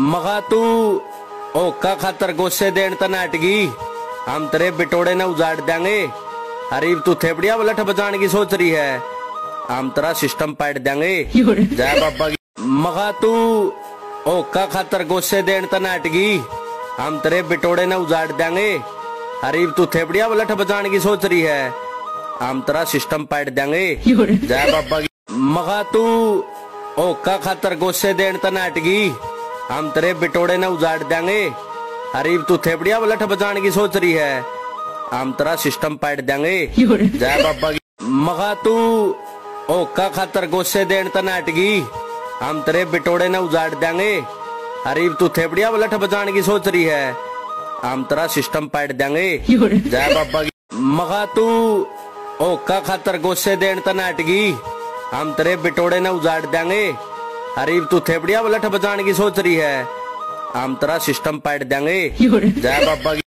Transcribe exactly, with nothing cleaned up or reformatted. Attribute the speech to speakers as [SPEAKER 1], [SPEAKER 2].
[SPEAKER 1] मगा तू ओका खातर गोसे देन तनाटगी हम तेरे बिटोड़े ने उजाड़ देंगे। अरीब तू थेपड़िया बलठ बजाने की सोच रही है, हम तेरा सिस्टम पाट देंगे। जय बाबा की। मगा तू ओका खातर गोसे देन तनाटगी हम तेरे बिटोड़े ने उजाड़ देंगे। अरीब तू थेपड़िया बलठ बजाने की सोच रही है, हम तेरा सिस्टम पाट देंगे। जय बाबा की। मगा तू ओका खातर गोसे देन तनाटगी हम तेरे बिटोड़े ने उजाड़ देंगे। अरीब तू थेपड़िया बलठ बजाने की सोच रही है, हम तेरा सिस्टम पाट देंगे। जय बाबा की। मगा तू ओका खातर गोसे देन तनाटगी हम तेरे बिटोड़े ने उजाड़ देंगे। अरीब तू थेपड़िया बलठ बजाने की सोच रही है, हम तेरा सिस्टम पाट देंगे। जय बाबा की। मगा तू ओका खातर गोसे देन तनाटगी हम तेरे बिटोड़े ने उजाड़ देंगे। अरीब तू थेपड़िया बलठ बजाने की सोच रही है, हम तेरा सिस्टम पाट देंगे। जय बाबा की।